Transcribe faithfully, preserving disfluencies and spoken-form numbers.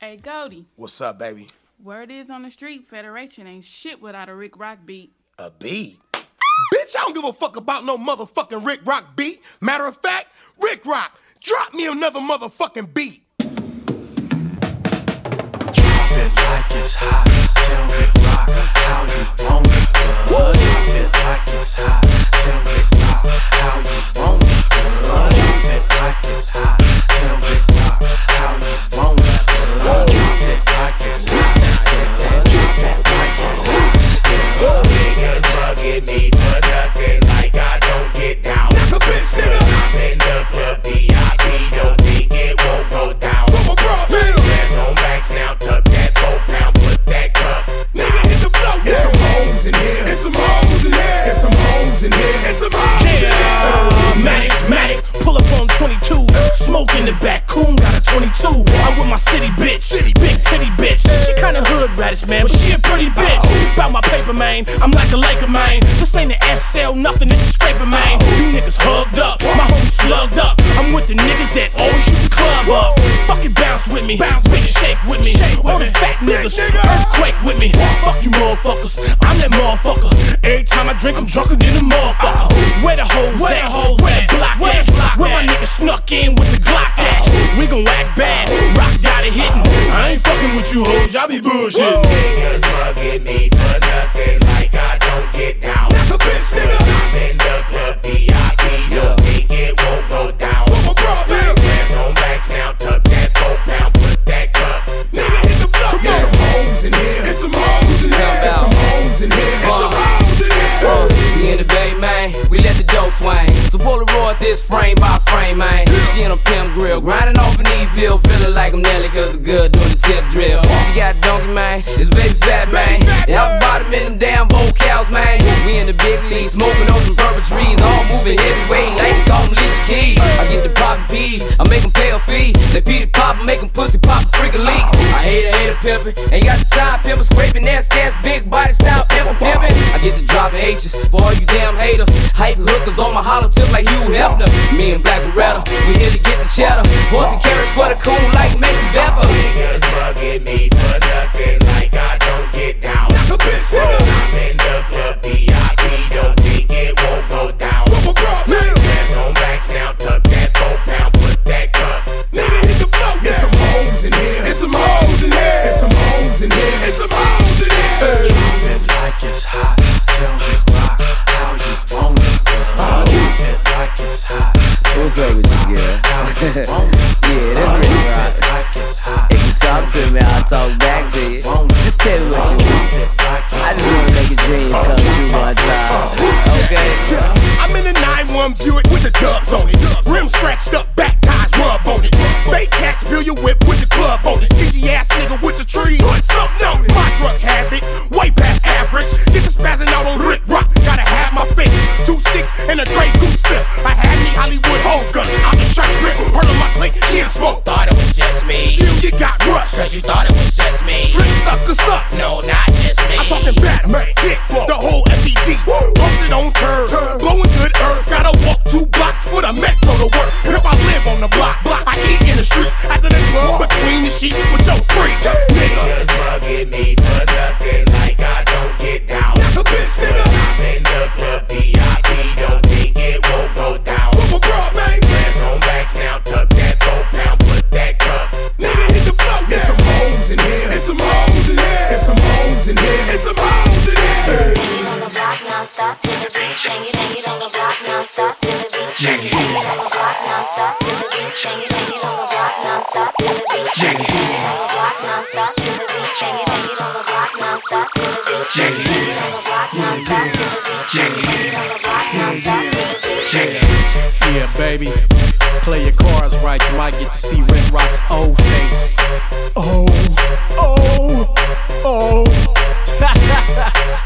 Hey, Goldie. What's up, baby? Word is on the street, Federation ain't shit without a Rick Rock beat. A beat? Bitch, I don't give a fuck about no motherfucking Rick Rock beat. Matter of fact, Rick Rock, drop me another motherfucking beat. Drop it like it's hot. Tell Rick Rock how you want it. Drop it like it's hot. Tell Rick Rock how you want it. Drop it like it's hot. Tell Rick Rock how you want it. Drop it like it's hot. Drop it like it's hot. Niggas bugging me for nothing, like I don't get down. Knock a bitch, nigga. I'm in the club V I P, don't think it won't go down. From a broad bill. Hands on max now, tuck that four pound, put that cup. Nigga, hit the flow. It's some hoes in here. It's some hoes in here. It's some hoes in here. It's some hoes in here. Yeah, Matic, Matic, pull up on twenty-twos, smoke in the back, Coon got a twenty-two. I'm with my city bitch, city big titty bitch. She kinda hood radish, man, but she a pretty bitch. Bout my paper, man, I'm like a Laker, man. This ain't the S L, nothing, this is scraper, man. You niggas hugged up, my homies slugged up. I'm with the niggas that always shoot the club up. Fucking bounce with me, bounce with me, shake with me. All the fat niggas, earthquake with me. Fuck you motherfuckers, I'm that motherfucker. Every time I drink, I'm drunker than a motherfucker. Where the hoes Where at? the hoes Where at? the block Where at? the block Where my at? niggas snuck in with the Glock at? We gon' act bad, Rock got it hitting. I ain't fucking with you hoes, y'all be bullshitting. Niggas bugging me for nothing, like I don't get down. Knock a bitch, nigga. I'm in the club V I P, don't think it won't go down. From a broad bill. Hands on max now, tuck that four pound, put that cup. Nigga, hit the flow. It's some hoes in here. It's some hoes in here. It's some hoes in here. It's some hoes in here. Uh, we in the bay, man, we let the dough swing. So Polaroid this frame by frame, man. She in a pimp grill, grinding off an E-pill, feeling like I'm Nelly cause the good doing the tip drill. She got a donkey, man, it's baby fat, man. And I'm bottom in them damn vocals, man. We in the big league, smoking on some purple trees, all moving heavyweight, like they call them Alicia Keys. I get the poppin' peas, I make them pay a fee. They Peter Pop, make them pussy pop a freaking leak. I hate a hater pimpin', ain't got the time pimpin', scraping ass ass, big body style pimpin' pimpin'. I get the dropping H's for all you damn haters. Hype hookers on my hollow tip like Hugh Hefner. Me and Black Beretta, we here to get the cheddar. Horse and carrots for the coon like Mason Bepper. Niggas bugging me for nothing, like I don't get down. Knock a bitch, nigga. I'm in the club V I P, don't think it won't go down. From a broad bill. Hands on max now, tuck that four pound, put that cup. Nigga, hit the flow. It's some hoes in here. It's some hoes in here. It's some hoes in here. It's some hoes in here. Drop it like it's hot. Tell Rick Rock how you want it. Drop it like it's hot. What's up with you, girl? How you want it. Yeah, that's Rick Drop Rock. it like it's hot. If you talk to me, I'll talk back to you. Just tell me what you want. I just wanna make your dreams come true one time. Okay? I'm in a nine one Buick with the dubs on it. Rim scratched up, back ties rub on it. Fake cats bill your whip with the club on it. Stingy ass nigga with the tree. Put something on it. My truck habit, way past average. Get the spazzing out on Rick Rock. Gotta have my face. Two sticks and a Grey Goose flip. I had me Hollywood Hogan. I'm the shirt rip. Heard of my clique, can't smoke. Thought it was just me, Till you got rushed. cause you thought it was just me. Trick sucker suck. No, not just me. I'm talking Batman, Dick, the whole F E D. Bumps it on curves, blowing good herbs. Gotta walk two blocks for the metro to work. If I live on the block, I eat in the streets. After the club, between the sheets with your freak. Nigga, Niggas bugging me for nothing, like I don't get down. knock a bitch, nigga. I'm in the club V I P, don't think it won't go down. From a broad, man. Hands on max now, tuck that four pound, put that cup. Nigga, hit the flow. It's some hoes in here. It's some hoes in here. It's some hoes in here. It's some hoes in here. On the block non-stop to the beat, change it, change it on the block non-stop to the beat, change it, change it on the block non-stop to the beat, change it, change it on the block non-stop to the beat, change it, change it on the block non-stop to the beat, change it, change it on the block non-stop to the beat, change it, change it on the block non-stop to the beat, change it, change it on the block non-stop to the beat, change it. Yeah, baby, play your cards right, you might get to see Rick Rock's old face. Oh, oh, oh.